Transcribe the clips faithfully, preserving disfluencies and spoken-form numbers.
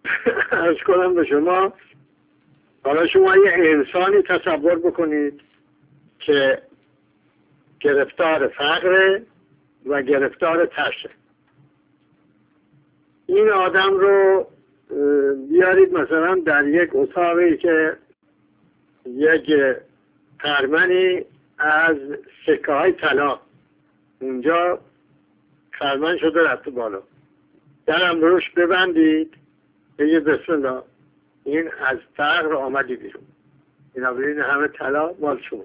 عرض کنم به شما، حالا شما یه انسانی تصور بکنید که گرفتار فقر و گرفتار ترسه. این آدم رو بیارید مثلا در یک اتاقی که یک خرمنی از سکه های طلا اونجا خرمن شده رفته بالا، درم روش ببندید، بگید بسم الله، این از فقر آمدی بیرون، این همه طلا مال شما.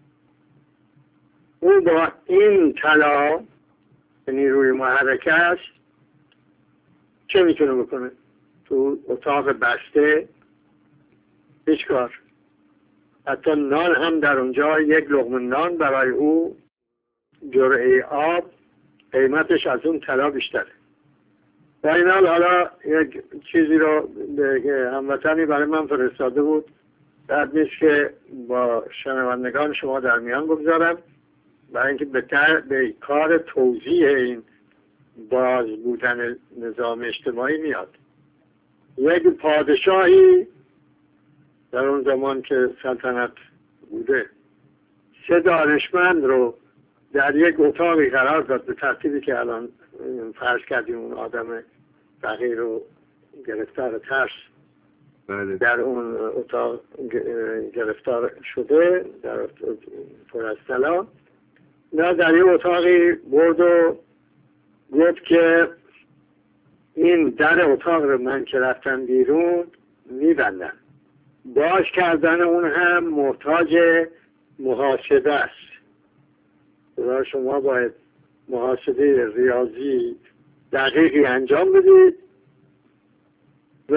اون با این طلا نیروی محرکش چه میتونه بکنه؟ تو اتاق بسته هیچ کار. حتی نان هم در اونجا، یک لقمه نان برای او جرعه آب قیمتش از اون طلا بیشتره. با این حال حالا یک چیزی رو به هموطنی برای من فرستاده بود، درد نیست که با شنوندگان شما در میان بگذارم، برای اینکه به, به کار توضیح این باز بودن نظام اجتماعی میاد. یک پادشاهی در اون زمان که سلطنت بوده سه دانشمند رو در یک اتاقی قرار داد، به ترتیبی که الان فرض کردیم اون آدم فقیر و گرفتار ترس بله. در اون اتاق گرفتار شده در پر از طلا، نه در یه اتاقی برد و گفت که این در اتاق رو من که رفتم بیرون میبندم، باز کردن اون هم محتاج محاسبه است. برای شما باید محاسبه ریاضی دقیقی انجام بدید و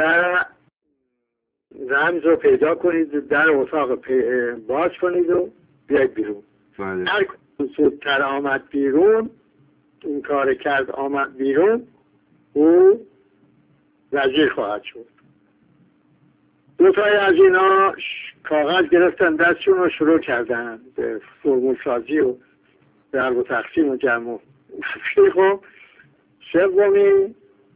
رمز رو پیدا کنید، در اتاق باز کنید و بیاید بیرون. هر زودتر آمد بیرون، این کار کرد آمد بیرون، او وزیر خواهد شد. دو تای از اینا کاغذ گرفتن دستشون رو شروع کردن به فرمول سازی و ضرب و تقسیم و جمع و خب سومی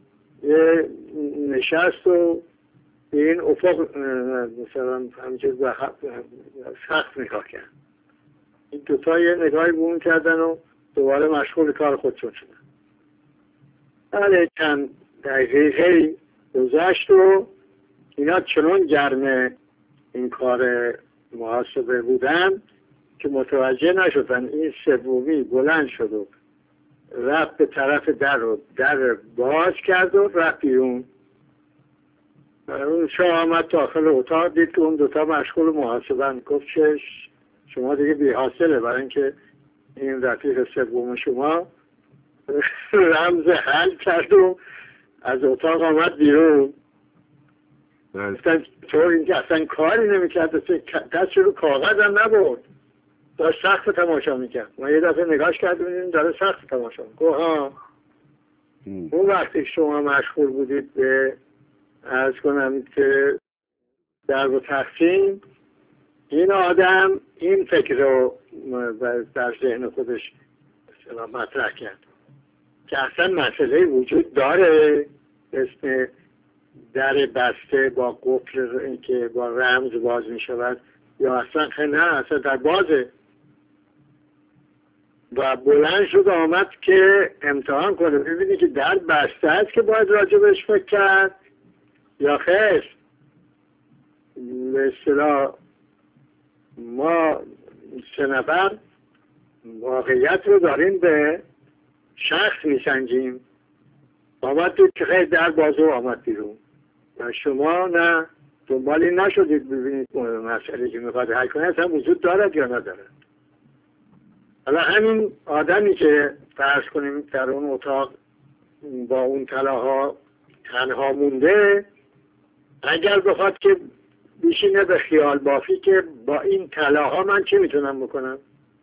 نشست و این افق مثلا همچه سخت نگاه کرد. این دوتا یه نگاهی بون کردن و دوباره مشغول کار خودشون شدن. بله چند دقیقه گذشت و اینا چنان گرم این کار محاسبه بودن که متوجه نشدن. این سومی بلند شد و رفت به طرف در رو در باز کرد و رفت بیرون. اون شاه آمد داخل اتاق، دید که اون دوتا مشغول محاسبه. گفت که شما دیگه بی حاصله، برای اینکه این رفیق سوم شما رمز حل کرد و از اتاق آمد بیرون. گفتن طور اینکه اصلا کاری نمیکرد، دست رو کاغذ هم نبرد، داشت سخت تماشا میکرد. ما یه دفعه نگاش کردیم میدیم داره سخت تماشا میکرد. ها اون وقتی شما مشغول بودید به عرض کنم که ضرب و تقسیم، این آدم این فکر رو در ذهن خودش مطرح کرد که اصلا مسئله وجود داره اسم در بسته با قفل که با رمز باز می شود، یا اصلا نه اصلا در بازه. و بلند شد آمد که امتحان کنه ببینی که در بسته است که باید راجبش فکر کرد یا خیر. مثلا ما سه نفر واقعیت رو داریم به شخص میسنجیم. آمد تو که خیلی در بازو آمد بیرون و شما نه دنبالی نشدید ببینید مسئله که میخواد حل کنه اصلا وجود دارد یا ندارد. حالا همین آدمی که فرض کنیم در اون اتاق با اون طلاها تنها مونده، اگر بخواد که بیشینه به خیال بافی که با این طلاها من چه میتونم بکنم،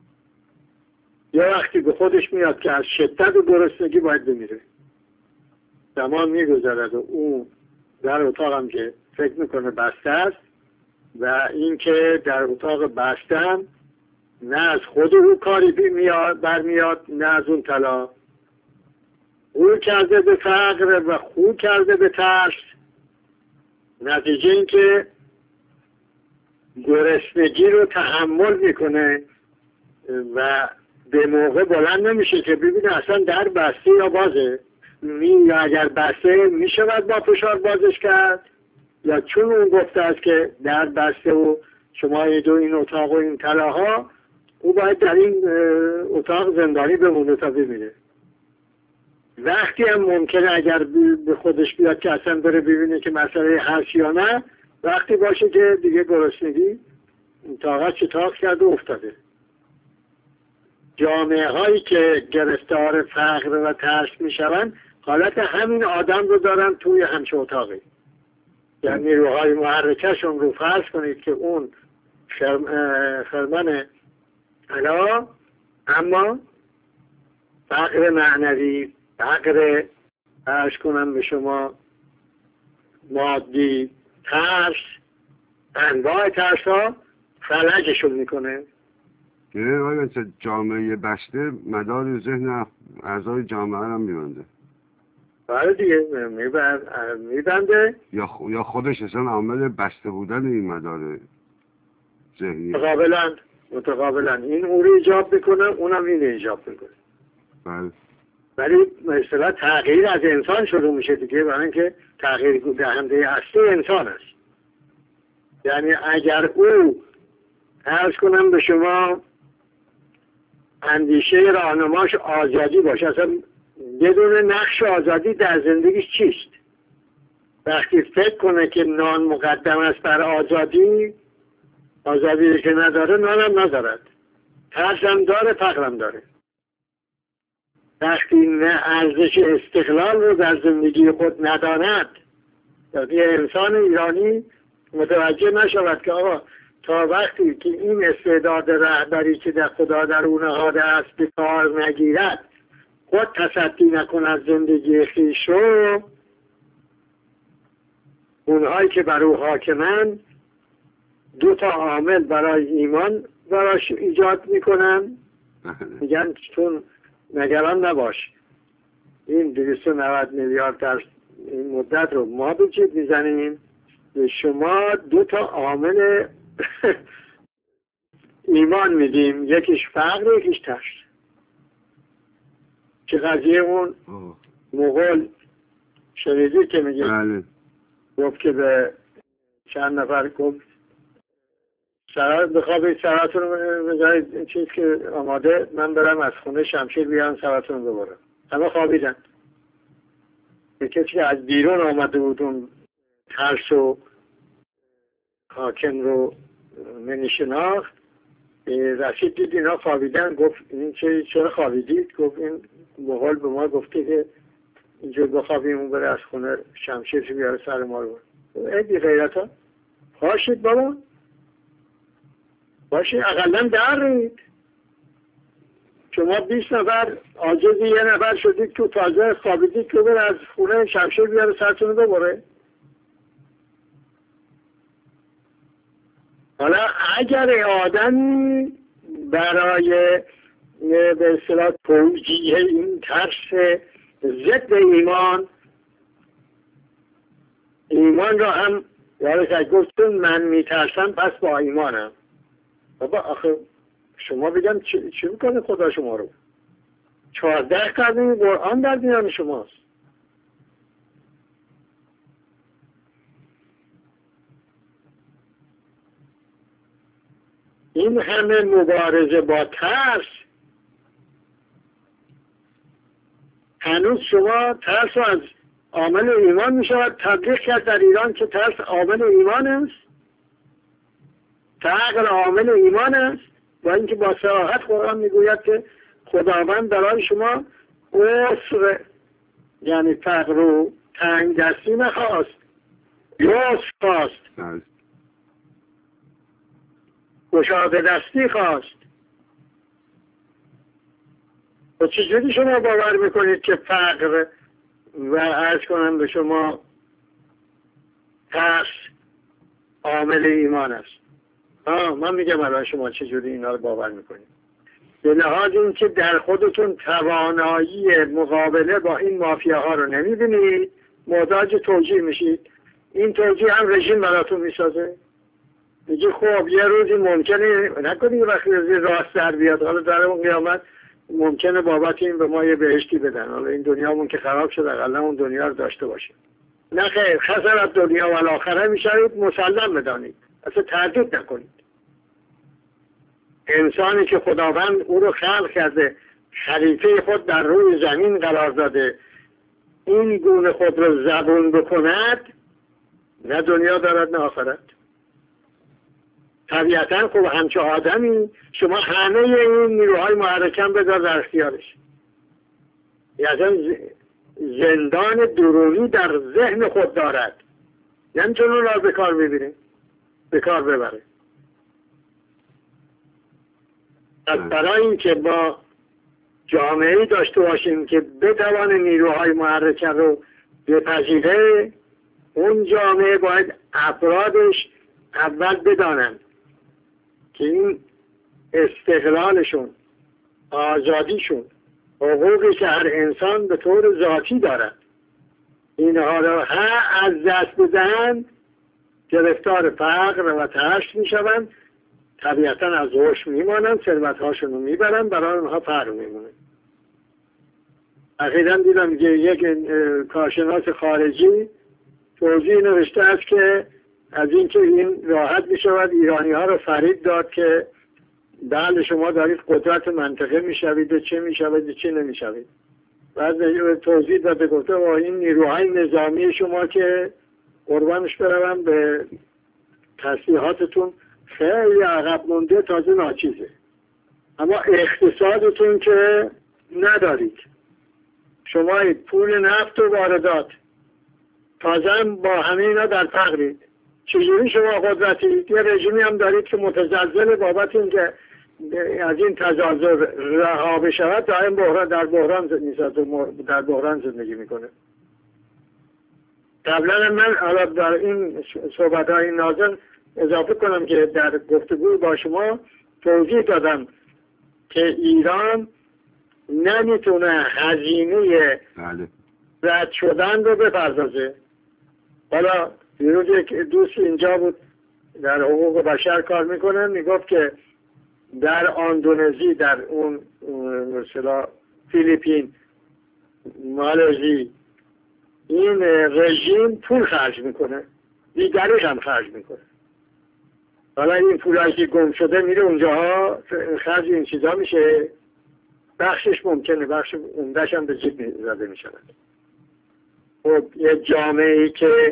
یا وقتی به خودش میاد که از شدت و گرسنگی باید بمیره، زمان میگذرد و اون در اتاقم که فکر میکنه بسته است و این که در اتاق بستم نه از خود او کاری میاد برمیاد نه از اون طلا. او کرده به فقر و خو کرده به ترس نتیجه این که گرسنگی رو تحمل میکنه و به موقع بلند نمیشه که ببینه اصلا در بسته یا بازه، یا اگر بسته میشود با فشار بازش کرد، یا چون اون گفته است که در بسته و شما دو این اتاق و این طلاها، او باید در این اتاق زندانی بمونه تا ببینه. وقتی هم ممکنه اگر به خودش بیاد که اصلا بره ببینه که مسئله هست یا نه، وقتی باشه که دیگه گرسنگی طاقت شتاق کرده و افتاده. جامعه هایی که گرفتار فقر و ترس می شوند حالت همین آدم رو دارن توی همچه اتاقی. یعنی نیروهای محرکشون رو فرض کنید که اون خرمن علا، اما فقر معنوی، فقر عرض کنم به شما مادی، ترس، انواع ترس ها فلجشون میکنه. یه آیا جامعه بسته مدار ذهن اعضای جامعه هم میبنده؟ بله دیگه میبنده. یا یا خودش اصلا عامل بسته بودن این مدار ذهنی؟ متقابلا متقابلا این اون رو ایجاب میکنه، اونم این رو ایجاب میکنه. بله. ولی مثلا تغییر از انسان شروع میشه دیگه، برای اینکه تغییر دهنده اصلی انسان است. یعنی اگر او عرض کنم به شما اندیشه راهنماش آزادی باشه، اصلا بدون نقش آزادی در زندگیش چیست؟ وقتی فکر کنه که نان مقدم است بر آزادی، آزادی که نداره نانم ندارد، ترسم داره، فقرم داره. وقتی نه ارزش استقلال رو در زندگی خود نداند، یعنی انسان ایرانی متوجه نشود که آقا تا وقتی که این استعداد رهبری که در خدا در او نهاده است به کار نگیرد، خود تصدی نکند زندگی خویش رو، اونهایی که بر او حاکمن دو تا عامل برای ایمان براش ایجاد میکنن. میگن چون نگران نباش، این دویست و نود میلیارد در این مدت رو ما به جیب میزنیم، به شما دو تا عامل ایمان میدیم، یکیش فقر، یکیش ترس. که قضیه اون مغول شنیدی که میگه بله. گفت که به چند نفر گفت سرات بخوابید، سراتون رو بذارید این چیز که آماده، من برم از خونه شمشیر بیارم سراتون رو ببرم. همه خوابیدن. به کسی که از بیرون آمده بود اون ترس و حاکم رو نمیشناخت، رشید دید اینا خوابیدن، گفت این چه چرا خوابیدید؟ گفت این مغول به ما گفته که اینجور بخوابیم اون بره از خونه شمشیر بیاره سر ما رو. ای بی غیرت ها، پاشید بابا، باشید اقلا در رید. شما بیست نفر عاجزی یه نفر شدید که تازه خوابیدید که بره از خونه شمشیر بیاره سرتون رو ببره. حالا اگر آدمی برای به اصطلاح توجیه این ترس ضد ایمان، ایمان را هم یادش گفتون من میترسم پس با ایمانم. بابا آخه شما بگم چی, چی میکنه خدا شما رو؟ چهارده قرن قرآن در میان شماست. این همه مبارزه با ترس، هنوز شما ترس رو از عامل ایمان می شود تبلیغ کرد در ایران که ترس عامل ایمان است، فقر عامل ایمان است، با اینکه با صراحت قرآن می گوید که خداوند برای شما عسر یعنی فقر و تنگ دستی نخواست، یسر خواست، گشاده دستی خواست. و چجوری شما باور میکنید که فقر و عرض کنم به شما ترس عامل ایمان است؟ آه من میگم الان شما چجوری اینا رو باور میکنید. به لحاظ این که در خودتون توانایی مقابله با این مافیاها رو نمیبینید، محتاج توجیه میشید. این توجیه هم رژیم براتون میسازه. میگه خب یه روزی ممکنه نکنی یه وقتی راست در بیاد، حالا در اون قیامت ممکنه بابت این به ما یه بهشتی بدن، حالا این دنیامون که خراب شد اقلا اون دنیا رو داشته باشیم. نه خیر، خسارت دنیا و الاخره میشوید مسلم بدانید، اصلا تردید نکنید. انسانی که خداوند او رو خلق کرده، خلیفه خود در روی زمین قرار داده، این گونه خود رو زبون بکند، نه دنیا دارد نه آخرت. طبیعتا خب همچه آدمی شما همه این نیروهای محرکم بذار در اختیارش. یعنی زندان درونی در ذهن خود دارد، نمیتونه اون را به کار ببره به کار ببره. از برای اینکه با جامعه داشته باشیم که بتوان نیروهای محرکه رو بپذیره، اون جامعه باید افرادش اول بدانند که این استقلالشون، آزادیشون، حقوقی که هر انسان به طور ذاتی دارد، اینها را ها از دست بدهند گرفتار فقر و ترش می شوند، طبیعتا از عوش می مانند، ثروت هاشون رو می برند، برای اونها فقر می مونه. اخیراً دیدم که یک کارشناس خارجی توضیح نوشته است که از اینکه این راحت می شود ایرانی ها رو فریب داد که بله شما دارید قدرت منطقه می شوید و چه می شوید و چه نمی شوید. بعد توضیح داده گفته و این نیروهای نظامی شما که قربانش بروم به تسلیحاتتون خیلی عقب مونده، تازه ناچیزه، اما اقتصادتون که ندارید. شما پول نفت و واردات، تازه با همه اینا در فقرید. چجوری شما قدرتید؟ یه رژیمی هم دارید که متزلزل بابت این که از این تزلزل رها بشود دائم بحران در بحران در بحران زندگی میکنه. قبلا من حالا در این صحبت‌های ناظر اضافه کنم که در گفتگو با شما توضیح دادم که ایران نمیتونه هزینه رد شدن رو بپردازه. حالا دیروز یک دوست اینجا بود در حقوق بشر کار میکنه، میگفت که در اندونزی، در اون مثلا فیلیپین، مالزی، این رژیم پول خرج میکنه، دیگری هم خرج میکنه. حالا این پولایی که گم شده میره اونجاها خرج این چیزا میشه، بخشش ممکنه بخش عمده‌اش هم به جیب زده میشود. خب یه جامعه‌ای که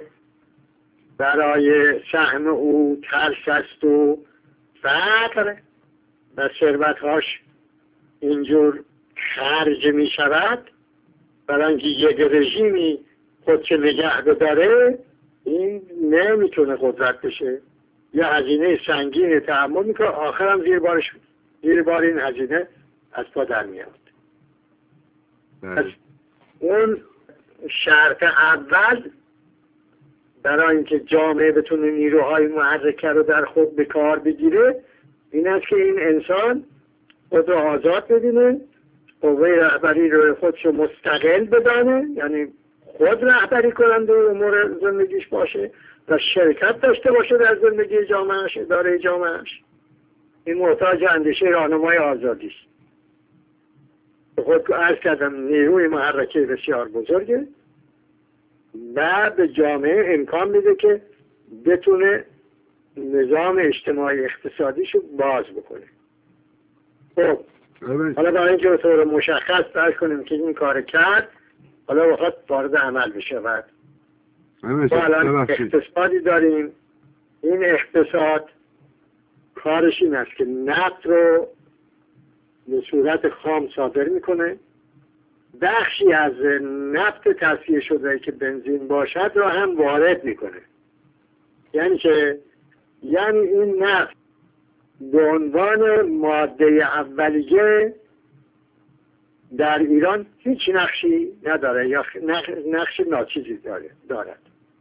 برای سهم او ترس است و فقر و ثروت‌هاش اینجور خرج می شود، برای اینکه یک رژیمی خودش نگه بداره، این نمیتونه قدرت بشه. یه هزینه سنگین تحمل میکنه، آخرم زیر بارش زیر بار این هزینه از پا در میاد. از اون شرط اول برای اینکه جامعه بتونه نیروهای محرکه رو در خود به کار بگیره این است که این انسان خود رو آزاد ببینه، قوه رهبری رو خودشو مستقل بدانه، یعنی خود رهبری کننده امور زندگیش باشه و شرکت داشته باشه در زندگی جامعهش، اداره جامعهش. این محتاج اندیشه راهنمای آزادی است. خود عرض کردم نیروی محرکه بسیار بزرگه و به جامعه امکان میده که بتونه نظام اجتماعی اقتصادیشو باز بکنه. خب حالا برای اینکه به طور مشخص درک کنیم که این کار کرد، حالا وقت وارد عمل بشود. ما الان اقتصادی داریم، این اقتصاد کارش این است که نفت رو به صورت خام صادر میکنه، بخشی از نفت تصفیه شده که بنزین باشد را هم وارد میکنه. یعنی که یعنی این نفت به عنوان ماده اولیه در ایران هیچ نقشی نداره یا نقش ناچیزی داره دارد.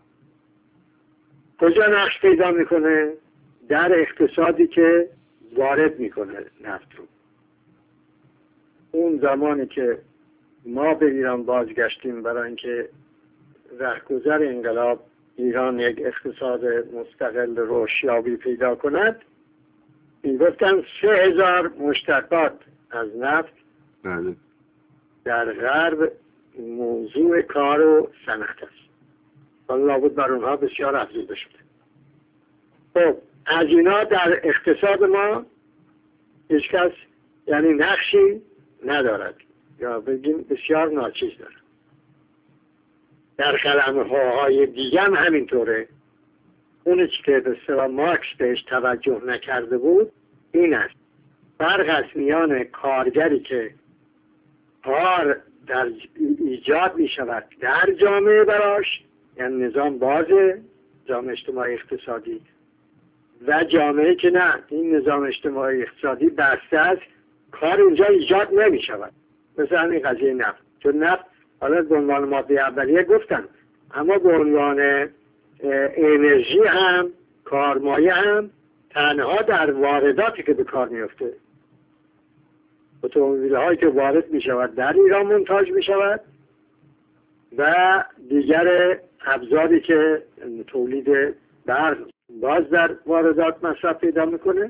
کجا نقش پیدا میکنه؟ در اقتصادی که وارد میکنه نفت رو. اون زمانی که ما به ایران بازگشتیم برای اینکه رهگذر انقلاب ایران یک اقتصاد مستقل رشدیابی پیدا کند، میگفتن سه هزار مشتقات از نفت بله. در غرب موضوع کار و صنعت است. حالا لابد بر اونها بسیار افزوده شده. خب از اینا در اقتصاد ما هیچ کس یعنی نقشی ندارد یا بگیم بسیار ناچیز دارد. در قلم‌های دیگه هم همینطوره. اونی که به اصطلاح مارکس بهش توجه نکرده بود این است: فرق است میان کارگری که کار در ایجاد می شود در جامعه براش، یعنی نظام بازه، نظام اجتماعی اقتصادی، و جامعه که نه، این نظام اجتماعی اقتصادی بسته است، کار اونجا ایجاد نمی شود. مثل همین قضیه نفت. چون نفت حالا به عنوان ماده اولیه گفتن، اما به عنوان انرژی هم، کارمایه هم، تنها در وارداتی که به کار میفته، اتومبیل هایی که وارد می شود در ایران منتاج می شود و دیگر ابزاری که تولید برق باز در واردات مصرف پیدا میکنه.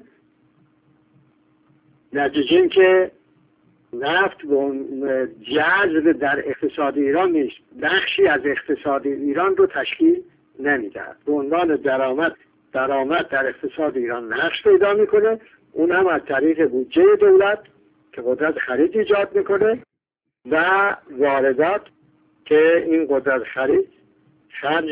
نتیجه این که نفت به جذب در اقتصاد ایران نیست، بخشی از اقتصاد ایران رو تشکیل نمیدهد. به عنوان درآمد درآمد در اقتصاد ایران نقش پیدا میکنه، اون هم از طریق بودجه دولت که قدرت خرید ایجاد میکنه و واردات که این قدرت خرید خرج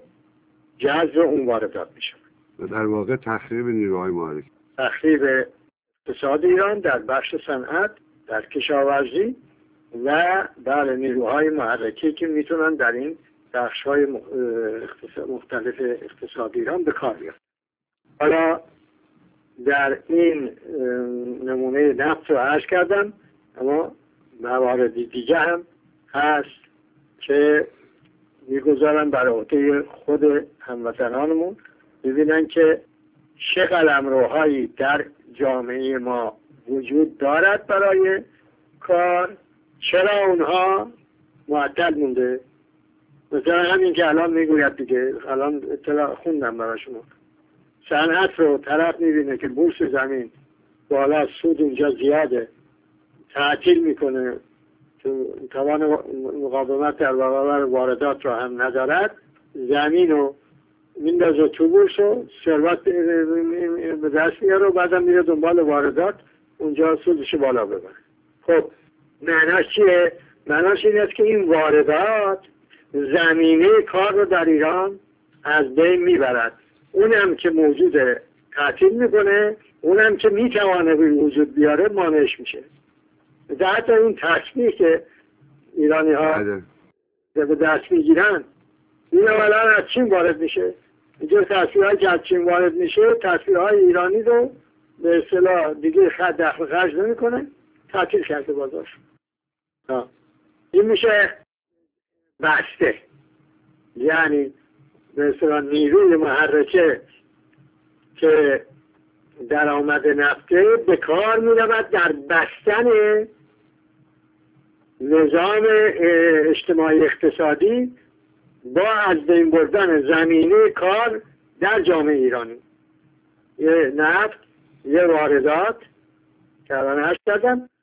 جذب اون واردات میشه. و در واقع تخریب نیروهای محرک، تخریب اقتصاد ایران در بخش صنعت، در کشاورزی و در نیروهای محرکی که میتونن در این بخش‌های مختلف اقتصاد ایران به کار بیان. حالا در این نمونه نفت رو عرض کردم، اما مواردی دیگه هم هست که میگذارم برای عهده خود هموطنانمون ببینن که چه قلمروهایی در جامعه ما وجود دارد برای کار، چرا اونها معطل مونده. مثلا همین که الان میگوید دیگه، الان اطلاع خوندم برای شما، صنعت رو طرف میبینه که بورس زمین بالا، سود اونجا زیاده، تعطیل میکنه، توان مقاومت در برابر واردات رو هم ندارد، زمین رو میندازه تو بورس و ثروت به دست میاره و بعدم میره دنبال واردات، اونجا سودش بالا ببره. خب معناش چیه؟ معناش این است که این واردات زمینه کار رو در ایران از بین میبرد. اونم که موجوده تعطیل میکنه، اونم که میتوانه به وجود بیاره مانعش میشه. حتی این تصمیه که ایرانی ها به دست میگیرن، این اولا از چین وارد میشه. اینجا تصویرهای که از چین وارد میشه، تصویرهای ایرانی رو به اصطلاح دیگه خد دخل خرج نمی کنه، تعطیل کرده بازارش. این میشه بسته، یعنی به اصطلاح نیروی محرکه که درآمد نفته به کار میرود در بستن نظام اجتماعی اقتصادی با از بین بردن زمینه کار در جامعه ایرانی. یه نفت، یه واردات که الان هست کردم،